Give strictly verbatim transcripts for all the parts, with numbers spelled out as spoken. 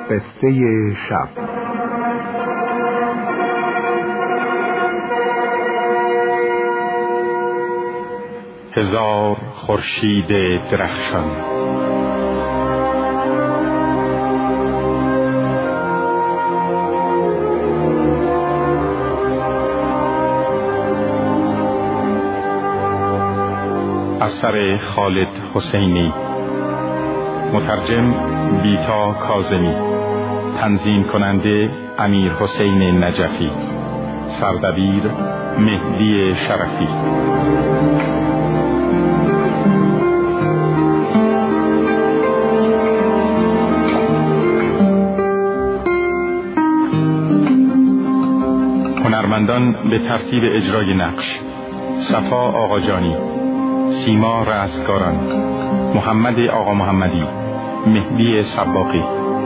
قصه شب. هزار خورشید درخشان. اثر خالد حسینی، مترجم بیتا کاظمی، تنظیم کننده امیر حسین نجفی، سردبیر مهدی شرفی. هنرمندان به ترتیب اجرای نقش: صفا آقاجانی، سیما رستگاران، محمد آقا محمدی، مهدی سباقی.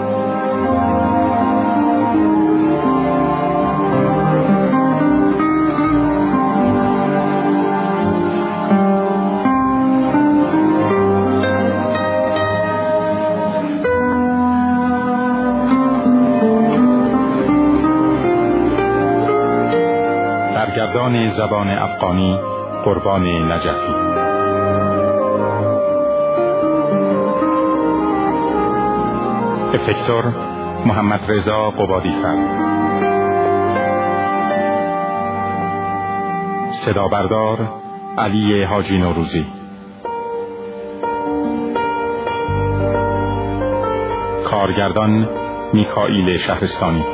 سرگردان زبان افغانی قربان نجفی. افکتور محمد رضا قبادیفر. صدا بردار علی حاجی نوروزی. کارگردان میکائیل شهرستانی.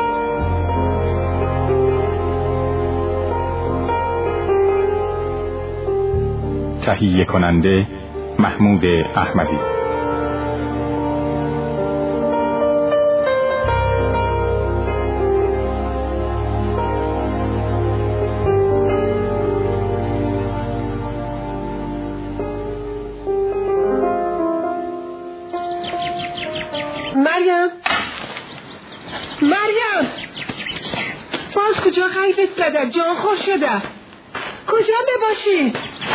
تهیه کننده محمود احمدی. مریم مریم باز کجا غیبت زده؟ جان خوش شده. کجا بباشی؟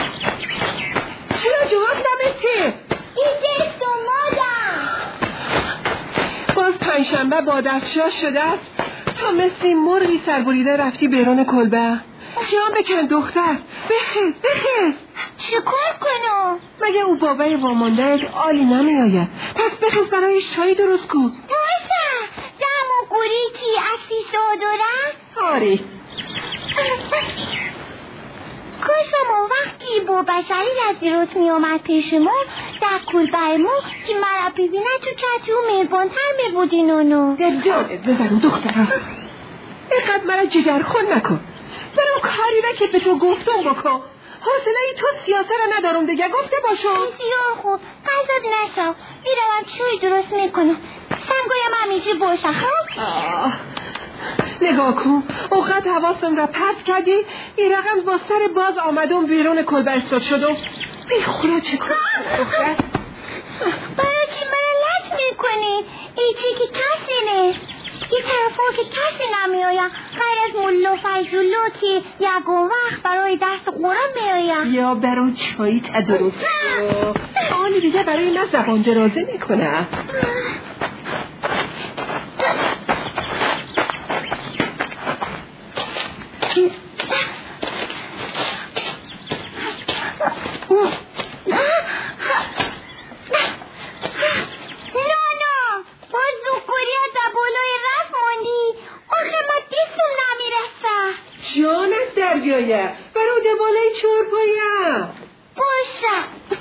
چرا جواب نمیدی؟ اینجا مادم. باز پنجشنبه با دستشاه شده است. تا مثل مرغی سربریده رفتی بیرون کلبه. جان بکن دختر. بخیز بخیز. چیکار کنم؟ مگه او بابای واماندهت عالی نمی آید؟ پس بخیز برای چای درست کن. باشه دمو گوری کی اصلی شادوره؟ آری کاشمون وقتی با بشری از دیروز می آمد پیشمون در کلبهمون که مرا ببینه تو کتو میبانتر می بودین اونو. در جانت بزنم دخترم. اینقدر مرا جگرخون نکن. برم کاری را که به تو گفتم بکن. حوصله ای تو سیاسه را ندارم دیگه. گفته باشم بسیار خوب. قضاد نشو. میروم چوی درست میکنم. سنگویم همیشه باشه. خب نگاه کن. اوقات حواسم را پرت کردی. این رقم با سر باز آمدم بیرون کلبه استاد شدم. بی خدا چه کنم دختر؟ برای چی من لج میکنی؟ ایچی که کسی نیست. این طرفا که کسی نمی آید غیر از ملا فیضولو که یکون وقت برای دست قرآن می آید. یا برای چایی تدرست آنی دیگه برای من زبان درازه میکنه. برو دبالای چورپایم باشه.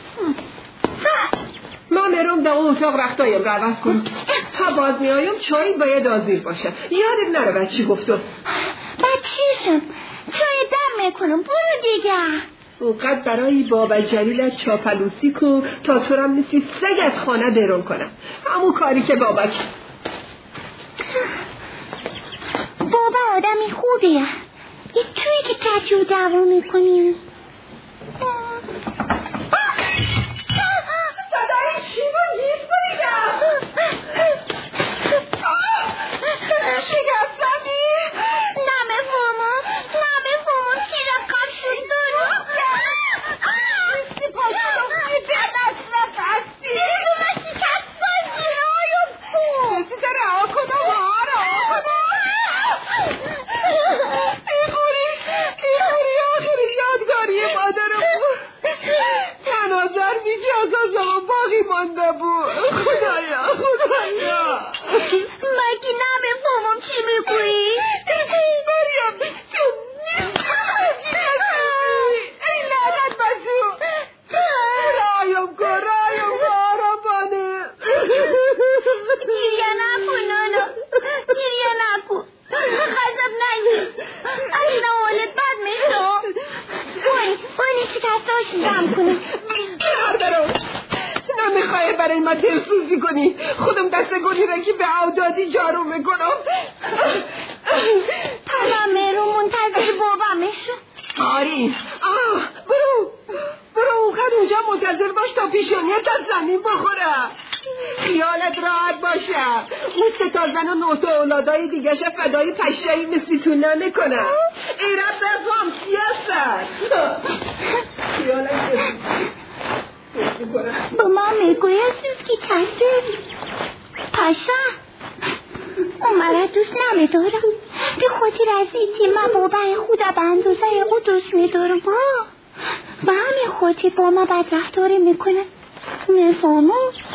من میرم در اتاق رختایم رو عوض کنم. تا باز میایم چای باید آزیر باشه. یادت نره بچه چی گفتم. بچهشم چای دم میکنم. برو دیگه. اونقدر برای بابا جلیلت چاپلوسی کن تا تو را مثل سگ از خانه بیرون کنم. همون کاری که بابا کرد. بابا آدمی خوبیه. این توی که کچو دعوا میکنیم. صدای چی رو گیف بریدم؟ شکستمی؟ نمه فهمم نمه فهمم چی را قبشون دارم. بستی پاشو به دست نفستی. بستی کس بازی رایم کن. بستی سر مانده بود. خدایا خدایا مگه نه به پامون چی میگویی؟ مریم تو ای لعنت بسو رایم کن رایم کن آرام بانه گریه نکن نانا گریه نکن خذب نگیر اصلا حالت بد میشه. بایی بایی شکستاش جمع کنم. کنار درو نمیخوای برای ما دلسوزی کنی. خودم دست گلی را که به عودادی جارو میکنم. تمام رو منتظر بابامشو. آری آه برو برو اونقدر اونجا منتظر باش تا پیشونیت از زمین بخوره. خیالت راحت باشه اون سه تا زن و نه تا اولادای دیگه ش فدای پشایی مثلی تو نمیکنه. ای رب بفهم سیاست خیالت با ما میگوی سوزکی کسی پاشا اون مرا دوست نمیدارم به خاطر از اینکه من بابای خدا به اندازه او دوست میدارم با و همین خاطر با ما بد رفتاری میکنه. میفهمم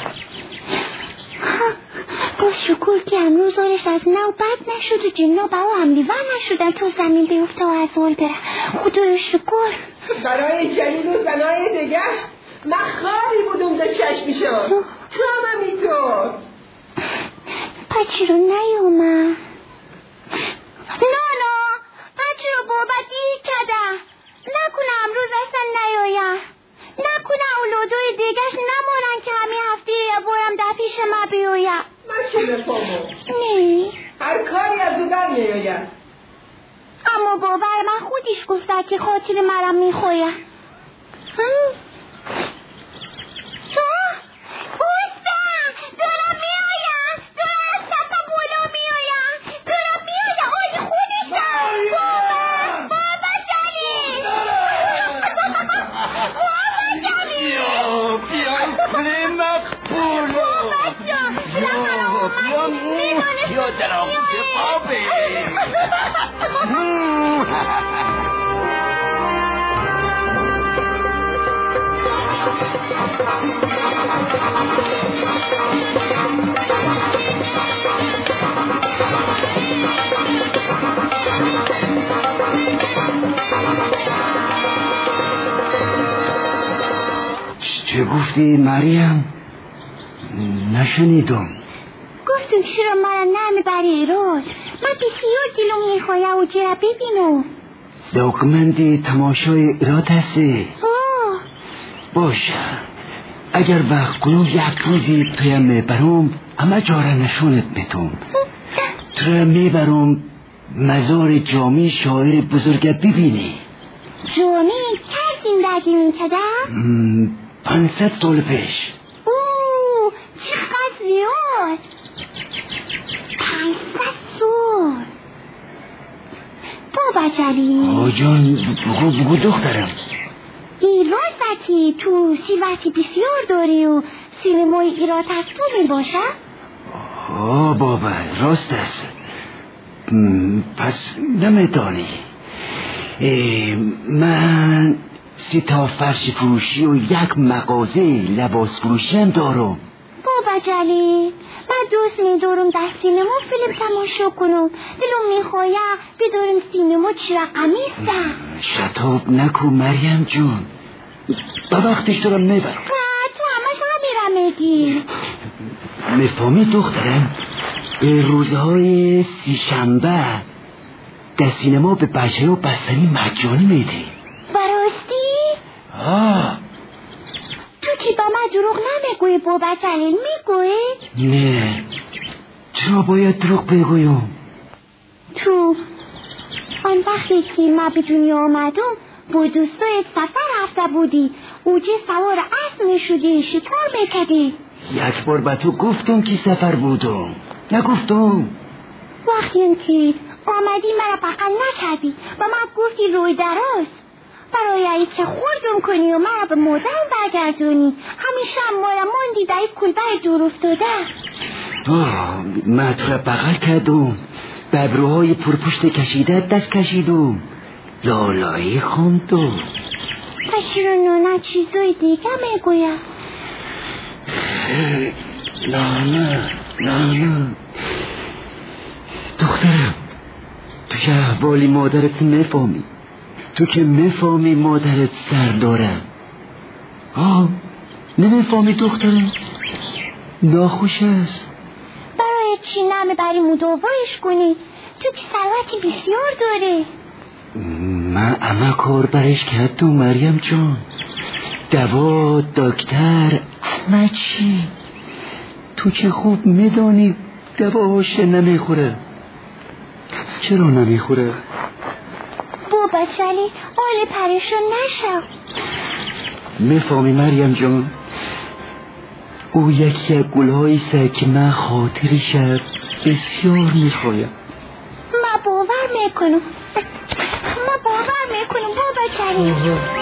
با شکر که امروز آرش از نو بد نشد و جنا با او حملیور نشدن تو زمین بیفته و از آل بره. خدا شکر. برای جلیل و زنای دگش من خواهی بودم در چشمیشم تو هم همینطور. پس چرا نیومد؟ نانا پس چرا بابا دیر کده؟ نکنه امروز اصلا نیاید. نکنه اولادوی دیگش نمارن که همین هفته یه بارم در پیش ما بیاید. من چه بفهمم؟ نه هر کاری از او در نیاید. اما بابای من خودش گفته که خاطر مرم میخواه. تو؟ بوسته دارم میایم دارم از سفا بولا میایم دارم میایم آی خودشم. بابا بابا جلی بابا جلی بیا بیا کلی مقبولو بابا جان بیا مو بیا در آموز آبه چه گفتی مریم؟ نشنیدم. گفتم چرا مرا نمیبری ایراد؟ من بسیار دلم میخواه و جرا ببینم. داکمندی تماشای ایراد هستی؟ آه باشه اگر وقت کنم یک روزی تویم میبرم همه جاره نشونت میتونم. تویم میبرم مزار جامی شاعر بزرگ ببینی. جامی چه زندگی میکده؟ پانصد سال پیش. اوه چقدر زیاد. پانصد سال. بابا جلی آجان بگو بگو دخترم. این راست که تو سیوتی بسیار داری و سینمای ایراد تصویر می باشه؟ آه بابا راست است. پس نمیدانی من سی تا فرش فروشی و یک مغازه لباس فروشی هم دارم. بابا جلی من دوست میدارم در سینما فیلم تماشا کنم. دلم میخواه بدارم سینما چی رقمی است. شتاب نکو مریم جون به وقتش دارم میبرم. تو همش هم میرم میگی. میفهمی دخترم به روزهای سی شنبه در سینما به بچه و بستنی مجانی میدی. براستی؟ آه تو چی با من دروغ نمیگوی بابا جلیل میگوی؟ نه چرا باید دروغ بگویم؟ تو آن وقتی که ما به دنیا آمدم با دوستای سفر رفته بودی اوجه سوار اسب میشدی شکار میکردی. یک بار به تو گفتم که سفر بودم نگفتم؟ وقتی که آمدی مرا بغل نکردی و من گفتی روی دراز برای ای که خوردم کنی و مرا به مادرم برگردونی. همیشه هم مرا ماندی در یک کلبه دور افتاده. آه من تو را بغل کردم به ابروهای پرپشت کشیده دست کشیدم لالایی خوندم. پس چرا نانا چیزای دیگه میگوید؟ نه نه نه دخترم، تو که احوالی مادرت میفهمی، تو که میفهمی مادرت سر داره. آه نمیفهمی دخترم؟ ناخوش است. برای چی نمیبری مداوایش کنی؟ تو که ثروتی بسیار داره. من همه کار برش کردم مریم جان، دوا، دکتر، همه چی. تو که خوب میدانی دواهاش نمیخوره. چرا نمیخوره؟ بابا چلی آل پریشون نشو. میفهمی مریم جان، او یکی از گلهایی است که من خاطرش بسیار میخوایم. ما باور میکنم، ما باور میکنم بابا چلی.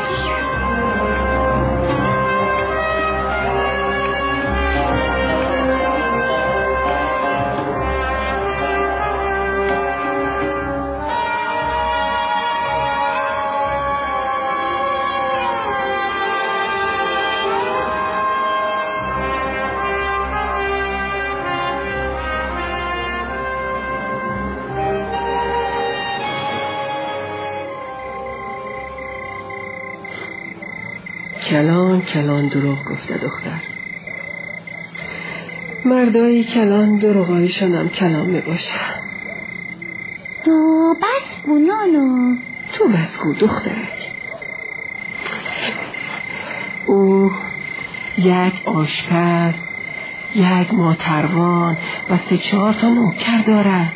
کلان کلان دروغ گفته دختر. مردایی کلان دروغایشان هم کلان می باشه. تو بس گو نانو، تو بس گو دخترک. او یک آشپز، یک ماتروان و سه چهار تا نوکر داره.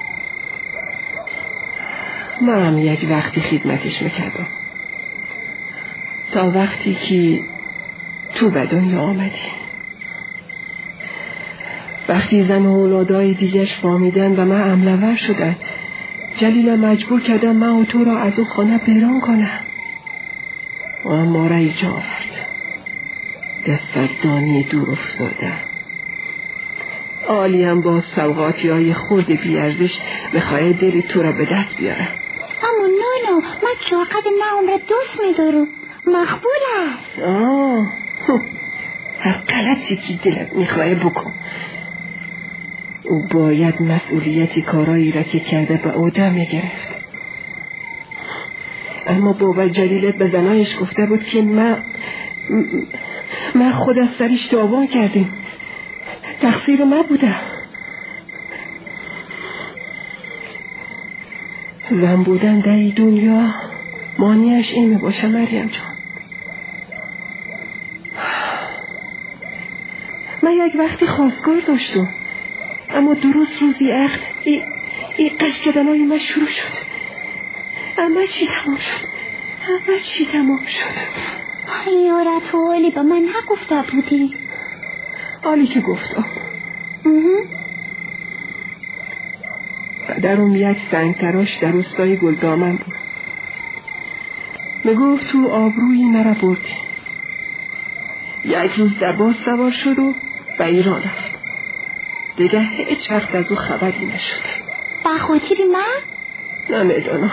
من هم یک وقتی خدمتش میکردم، تا وقتی که تو به دنیا آمدی. وقتی زن و اولادای دیگرش فهمیدن و من عملور شدن، جلیل مجبور کردن من و تو را از اون خانه بیرون کنم و ما را ایجا آورد. دست از دانی دور افتاده. آلیم با سوغاتی های خورد بیارزش میخواه دل تو را به دست بیاره. اما نانو من چاقد نه عمر دوست میدارم، مقبول است. آه هر غلطی که دلت میخواه بکن. او باید مسئولیتی کارایی را که کرده به عهده میگرفت. اما بابا جلیلت به زنایش گفته بود که من من خود از سرش دعوا کردیم، تقصیر من بوده. زن بودن در این دنیا مانیش این می باشه مریم جان. من یک وقتی خواستگار داشتم، اما درست روزی عقد ای, ای قش کردنهای من شروع شد. اما چی تمام شد؟ اما چی تمام شد؟ یاره تو حالی به من نگفته بودی؟ حالی که گفتم. پدرم یک سنگ تراش در روستای گلدامن بود. میگفت تو آبرویی مرا بردی. یک روز در باز سوار شد و به ایران رفت. دیگه هیچ وقت از او خبری نشد. به خاطر من؟ نمیدانم.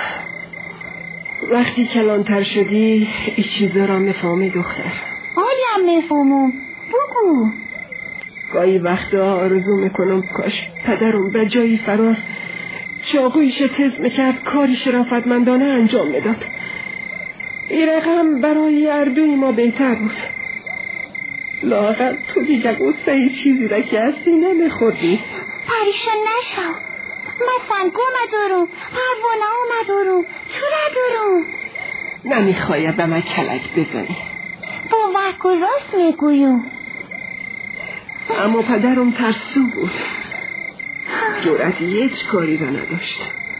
وقتی کلانتر شدی این چیزا را میفهمی دختر. حالی هم میفهمم، بگو. گاهی وقتا آرزو میکنم کاش پدرم به جایی فرار چاقویش تز میکرد، کاری شرافتمندانه انجام میداد. این رقم برای اردوی ما بهتر بود. لااقل تو دیگه قصه ای چیزی را که هستی نمیخوردی. پریشان نشو، من سنگو مدارم، پروانه ها مدارم، تو ندارم. نمیخواه به من کلک بزنی. با وقت و راست میگویم. اما پدرم ترسو بود، جرأت هیچ کاری را نداشت.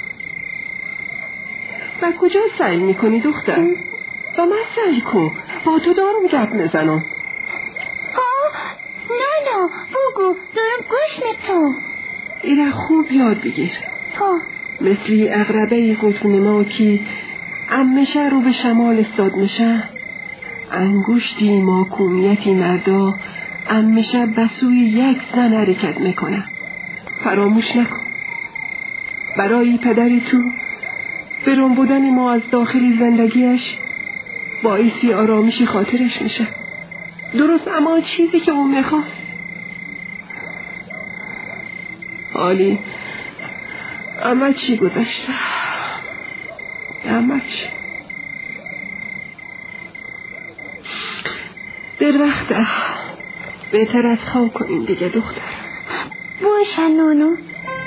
و کجا سعی میکنی دختر؟ با من سعی کن، با تو دارم گپ میزنم. آه نه نه بگو، دارم گوش تو. ایره خوب یاد بگیر. ها مثلی اقربه قطب نما که امشه رو به شمال استاد میشه، انگشتی ماکومیتی مردا امشه بسوی یک زن حرکت میکنه. فراموش نکن. برای پدر تو برون بودن ما از داخلی زندگیش باعثی آرامش خاطرش میشه. درست اما چیزی که اون میخواست. عالی. اما چی گذاشته؟ اما چی؟ در وقته بهتر از خواب کنیم دیگه دختر. باشه نونو.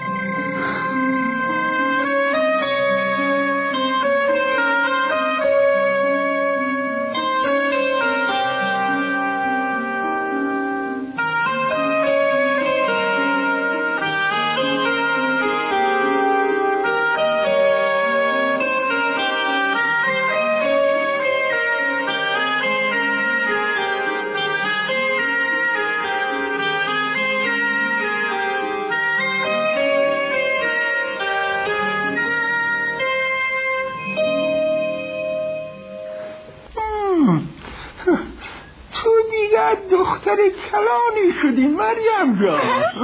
دختر کلانی شدی مریم جان.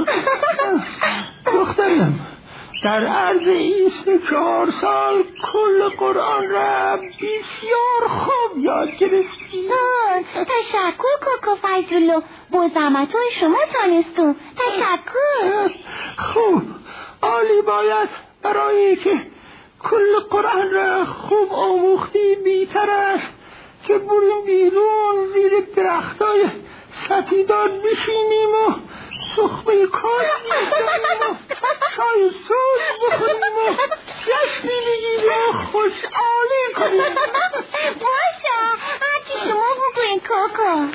دخترم در عرض این سه چهار سال کل قرآن را بسیار خوب یاد گرفتی. تشکر کوکو فیض‌الله، با زحمت‌های شما تانستم. تشکر. خوب عالی. باید برای که کل قرآن را خوب آموختی بیتر است که بریم بیرون زیر درختای سپیدار بشینیم و سخمه کار بزنیم و چای سوز بخوریم و جشنی بگیریم و خوشحالی کنیم. باشه هرچی شما بگوین کوکو.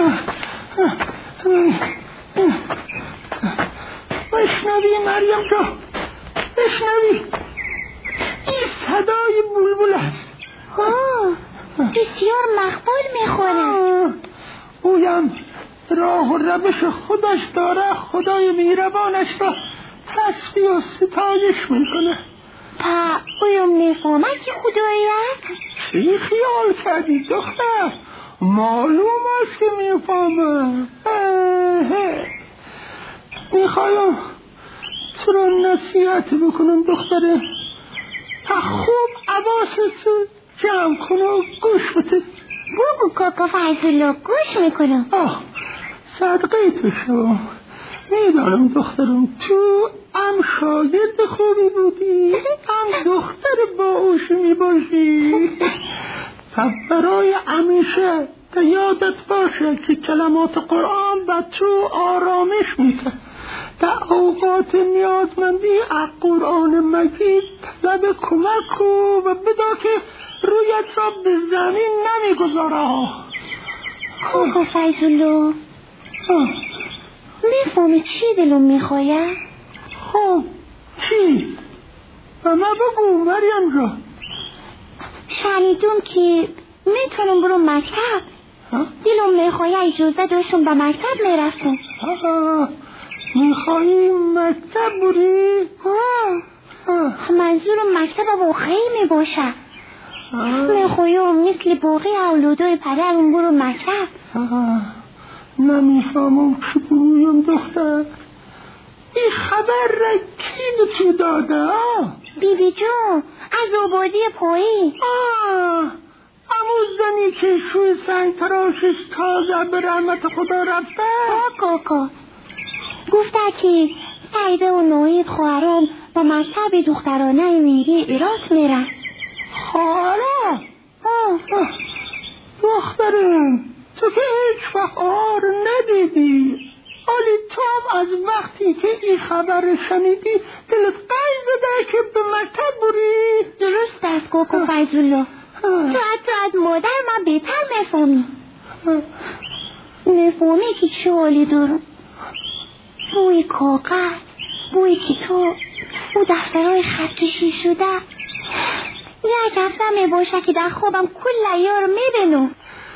بشنوی مریم جان، بشنوی، این صدای بلبل است. بسیار مقبول میخوره. اویم راه و روش خودش داره، خدای مهربانش را تسبیح و ستایش میکنه. پا اویم نفهمه که خدایی است؟ چی خیال کردی دختر؟ معلوم است که میفهمه. میخوایم تو را نصیحت بکنم دختره، تا خوب حواست جمع کن و گوش بده. بگو کوکو فیض‌الله، گوش میکنم. آه صدقه تو شو. میدانم دخترم تو هم شاگرد خوبی بودی، هم دختر باهوشی میباشی. تا برای همیشه تا یادت باشه که کلمات قرآن به تو آرامش میده. در اوقات نیازمندی از قرآن مجید طلب کمک کو و بدا که رویت را به زمین نمیگذاره. کوکو فیض‌الله میفهمی چی دلم میخواه؟ خب چی؟ و من بگو مریم جان. شنیدم که میتونم برو مکتب. دلم میخواه اجازه داشتم به مکتب میرفتم. میخوایی مکتب بری؟ ها منظورم مکتب واقعی میباشه. میخوایم مثل باقی اولادای پدرم برو مکتب. نمیفهمم چی بگویم دختر. این خبر را کی به تو داده؟ بیبی جون از آبادی پایی. آه امو زنی که شوی سنگ تراشش تازه به رحمت خدا رفته. آه کاکا گفته که سعیده و نوید خواهرام با مکتب دخترانه میری ایرات میرن. خواهرام؟ آه دخترم تو که هیچ وقت آر ندیدی، ولی تو هم از وقتی که این خبر شنیدی دلت قیز داده که به مکتب بری. درست است کوکو فیض‌الله، تو حتی از مادر من بهتر میفهمی. میفهمی که چه حالی دارم. بوی کاغذ، بوی کتاب، بوی دفترهای خط کشی شده. یک هفته میباشه که در خوابم کل ایار میبینم.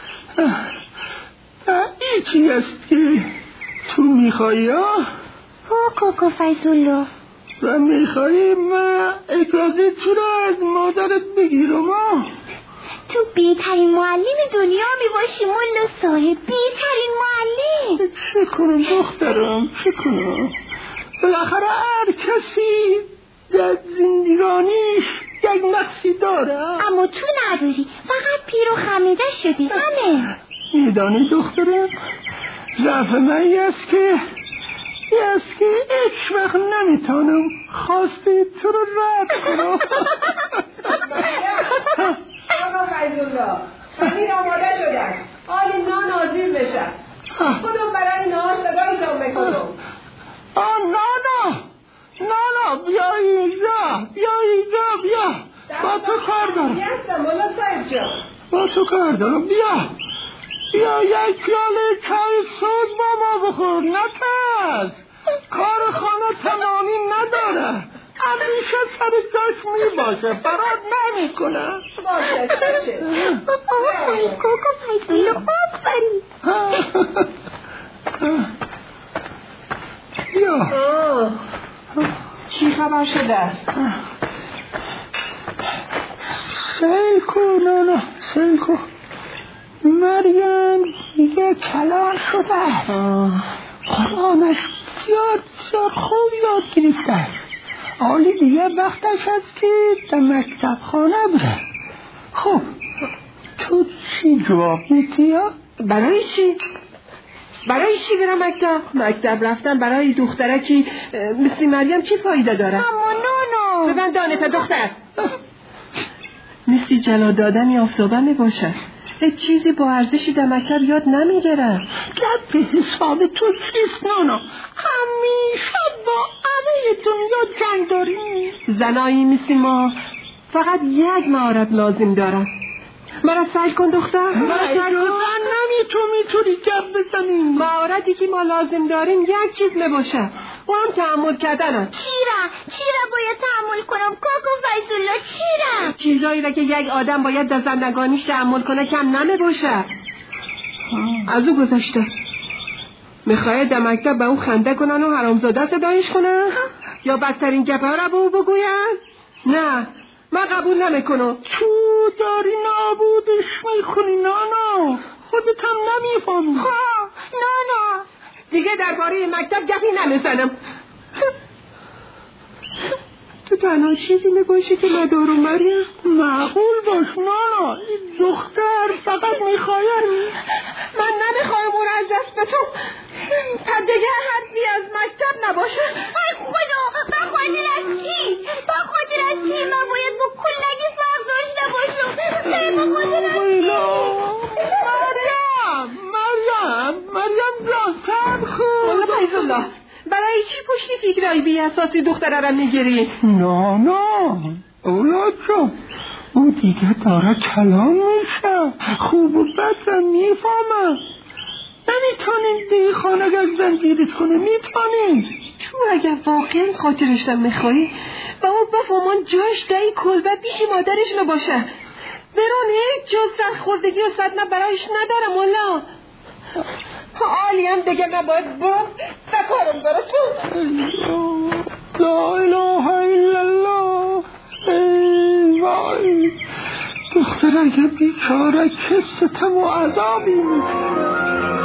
این چی است که تو میخوایی ها؟ ها کوکو فیض‌الله و میخوایی من اجازه تو را از مادرت بگیرم ها؟ تو بهترین معلم دنیا میباشی مولا صاحب، بهترین معلم. چه کنم دخترم چه کنم؟ بالاخره هر کسی در زندگانیش یک نقصی داره. اما تو نداری، فقط پیر و خمیده شدی همه. میدانی دخترم ضعف من است که است که هیچ وقت نمیتونم خواسته تو رو رد کنم. آقا فیض‌الله خمیر آماده شدن، حالی نان آزیر بشن. خودم برای نان صدایتان بکنم. آه نانا نانا بیا اینجا، بیا اینجا، بیا با تو کار دارم. یستم مولا صاحب جان، با تو کار دارم. بیا بیا یک پیاله چای سود با ما بخور. نترس، کار خانه تمامی نداره، همیشه سر جاش می باشه، برات نمی کنه. باشه چشه آقای کوکو فیض‌الله آفرین. بیا چی خبر شده است؟ سیل کن نانا، سیل کن. مریم دیگه کلان شده است، قرآنش بسیار بسیار خوب یاد گرفته است. حالی دیگه وقتش است که در مکتب خانه بره. خب تو چی جواب میدی؟ برای چی؟ برای چی برم مکتب؟ مکتب رفتن برای دخترکی مثل مریم چی فایده داره؟ اما نانا ببند دانتا دختر. مثل جلا دادن آفتابه می باشد. هیچ چیزی با ارزشی در مکتب یاد نمیگیرم. گپ به حساب تو چیست نانا؟ همیشه با همه دنیا جنگ داریم. زنایی مثل ما فقط یک مهارت لازم دارن. مرا سعی کن دختر. مرا سعی کن. نمی تو میتونی گپ بزنی. مهارتی که ما لازم داریم یک چیز می باشه، و هم تحمل کردنه. چیرا چیرا باید تحمل کنم کوکو فیض‌الله؟ چیرا چیزایی را که یک آدم باید در زندگانیش تحمل کنه کم نمی باشه. از او گذشته میخواه در مکتب به او خنده کنن و حرامزاده صدایش کنن یا بدترین گپه را به او بگوین؟ نه، من قبول نمیکنم. تو داری نابودش میکنی نانا، خودت هم نمیفهمی. ها نانا، دیگه درباره مکتب گپی نمیزنم. تو تنها چیزی میباشی که ندارم مریم. معقول باش نانا، این دختر فقط میخوایم. من نمیخوایم اون از دست بتون. تا دیگه حدی از مکتب نباشه. ای خدا، با خاطر از چی؟ با خاطر از چی من باید با کلگی فرق داشته باشم؟ با خاطر از چی؟ مریم مریم مریم جان صبر کن. مولا فیض‌الله برای چی پشتی فکرایی بی اساسی دختره را میگیری؟ نه نه اولاد جان، او دیگه داره کلام میشه، خوب و بد را میفهمه. نمیتونیم دیگه خانه زنجیرت کنه. میتونیم. تو اگر واقعا خاطرش را میخوایی با او بفهمان جاش دایی کلبه پیش مادرش نباشه. برون هیچ جز سرخوردگی و صدمه برایش نداره مولا. حالی هم دیگه نباید برم بکارم براتون. لا اله الا الله. ای وای، دختر اگه بیچاره که ستم و عذابی میکنه.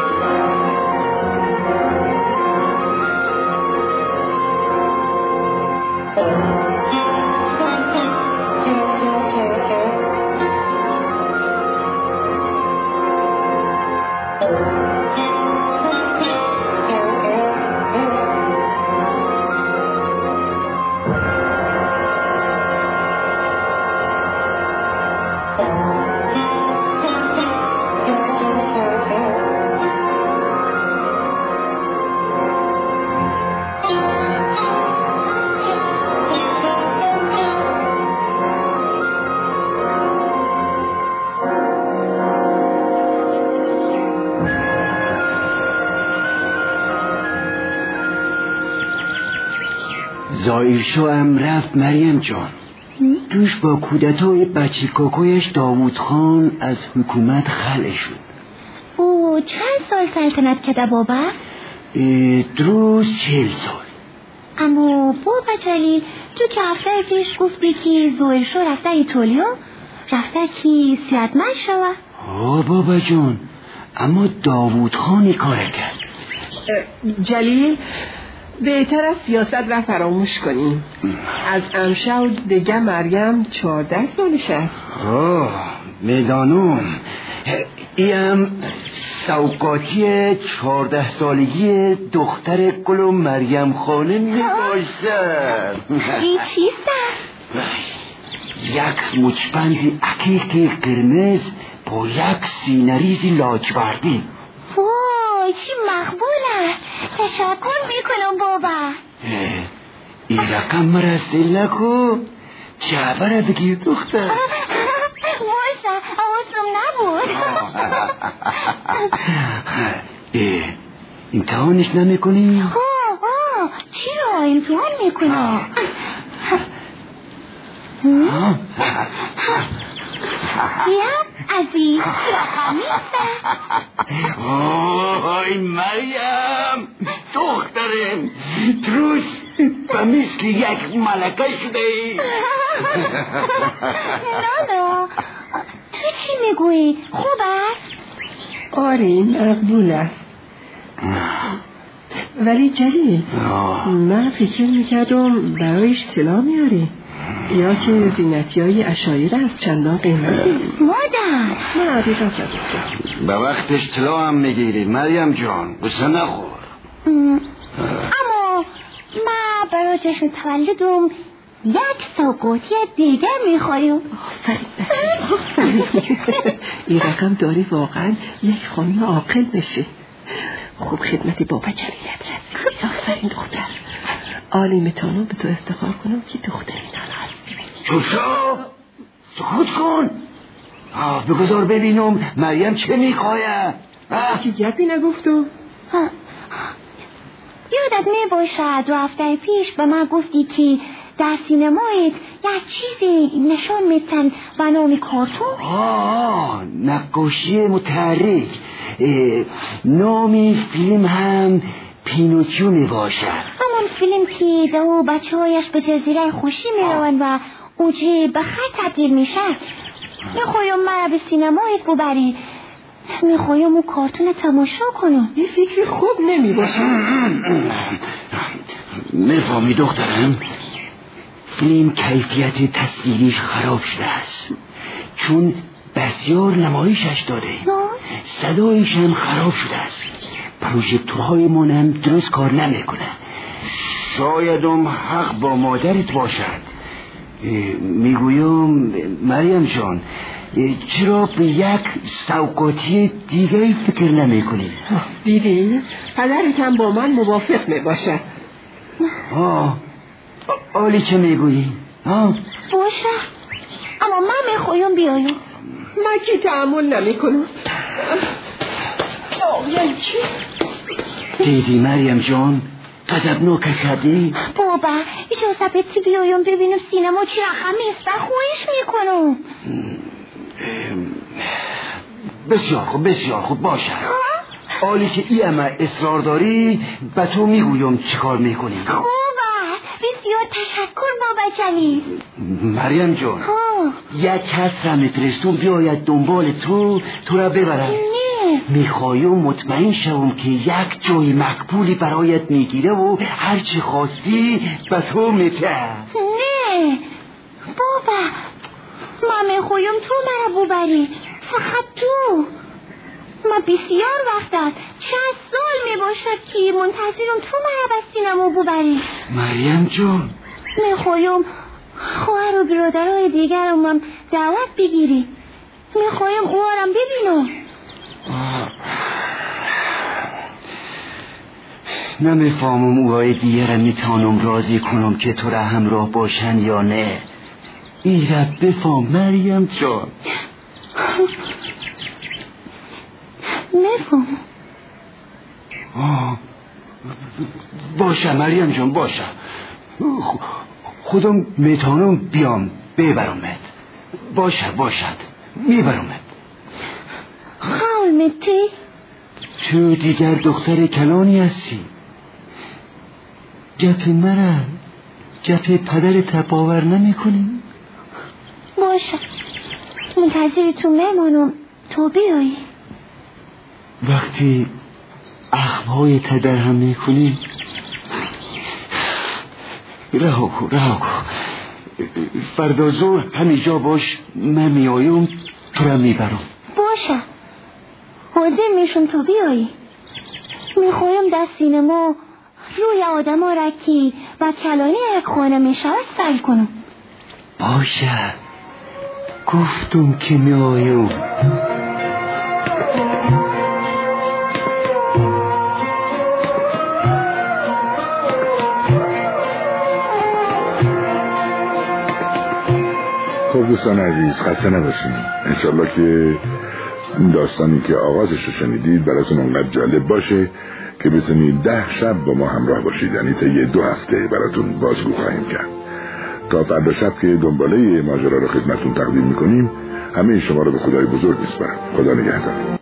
زایرشو هم رفت مریم جان. دوش با کودتای بچه کاکایش داوود خان از حکومت خلع شد. او چند سال سلطنت کرده بابا؟ درست چهل سال. اما بابا جلی تو که هفته پیش گفتی که زایرشو رفته ایتالیا، رفته که سیادمند شوه. آه بابا جان، اما داوود خانی کار کرد. جلیل بهتر از سیاست را فراموش کنیم. از امشب دیگه مریم چهارده سالش است. آه میدانم، ایم سوقاتی چهارده سالگی دختر گل و مریم خانه می باشد. این چیست؟ یک مچبند عقیق قرمز با یک سینریزی لاجوردی. وای چی مقبوله. تشکر میکنم بابا. این رقم مرسل نکو. جعبره بگیر دختر. باشه حواسم نبود. امتحانش نمی کنی؟ آه آه چرا امتحان میکنی؟ کیم عزیز رقمیسته. آی مریم دخترم تروس به مثل یک ملکه شده ای. نانا تو چی میگویی؟ خوب است؟ آره مقبول است. ولی جلیل من فکر میکردم برایش طلا میاری یا که زینتی های عشایر از چندان قیمتی. مادر نه بیدم شد به وقتش طلا هم میگیری مریم جان. بسه نخور. اما من برای جشن تولدم یک سوقاتی دیگر میخوایم. این رقم داری واقعا یک خانم عاقل بشه. خوب خدمت بابا جلیلت رسید. آفرین دختر. عالی میتونم به تو افتخار کنم که دختر اینان هستی. چوشا سکوت کن. بگذار ببینم مریم چه میخواید. که گردی نگفتم. یادت میباشد دو هفته پیش به من گفتی که در سینمایت یک چیزی نشان میدن و نام کارتون؟ آه نقاشی متحرک. نام فیلم هم پینوکیو میباشد. همون فیلم که دو بچه هایش به جزیره خوشی میروند و اونجا به خط تبدیل میشه. میخوایم مرا به سینمایت ببری. میخوایم اون کارتون تماشا کنم. یه فکر خوب نمیباشه. میفهمی دخترم فیلم کیفیت تصویریش خراب شده است چون بسیار نمایشش داده. صدایش هم خراب شده است. پروژکتورهای من هم درست کار نمیکنه. شاید هم حق با مادرت باشد. میگویم مریم جان چرا به یک سوقاتی دیگه فکر نمی کنی؟ دیدی؟ پدرت هم با من موافق می باشه. آه آلی چه میگویی؟ آه باشه اما من میخوایم بیایم. من که تحمل نمی کنم. یعنی چی؟ دیدی مریم جان غضبناک کردی؟ بابا اجازه بدی بیایم ببینم سینما چی رقمی است و خواهش میکنم. بسیار خوب بسیار خوب باشه. حالی که ای اما اصرار داری به تو میگویم چی کار میکنی. خوبه بسیار تشکر بابا جلیل. مریم جان یک کس را میفرستم بیاید دنبال تو تو را ببرم. نه میخوایم مطمئن شوم که یک جای مقبولی برایت میگیره و هر چی خواستی به تو میده. نه بابا من میخوایم تو مرا ببری. فقط تو. من بسیار وقت است چند سال میباشد که منتظرم تو مرا به سینما ببری. مریم جان میخوایم خواهر و برادرهای دیگرم هم دعوت بگیری. میخوایم اوارم ببینم. نمیفهمم اوهای دیگرم میتونم راضی کنم که تو را همراه باشن یا نه. ای را بفهم مریم جان. نفهم. باشه مریم جان باشه. خودم میتونم بیام ببرمت. باشه باشد میبرمت. خال میتی؟ تو دیگر دختر کلانی هستی. گپ مرا گپ پدرت باور نمی کنی؟ باشه منتظر تو میمانم تو بیایی. وقتی اخمهای تدر هم می کنی رها کن رها کن. فردا زور همیجا باش من میایم تو را میبرم. باشه حاضر میشم تو بیایی. میخوایم در سینما روی آدم ها رکی و کلانی یک خانه میشه سعی کنم. باشه، گفتم که میایم. خب دوستان عزیز، خسته نباشین. انشالله که این داستانی که آغازش رو شنیدید براتون اونقدر جالب باشه که بتونید ده شب با ما همراه باشید. یعنی تا یه دو هفته براتون بازگو خواهیم کرد. تا فردا شب که دنباله ماجرا رو خدمتون تقدیم میکنیم، همه شما رو به خدای بزرگ میسپارم. خدا نگهدار.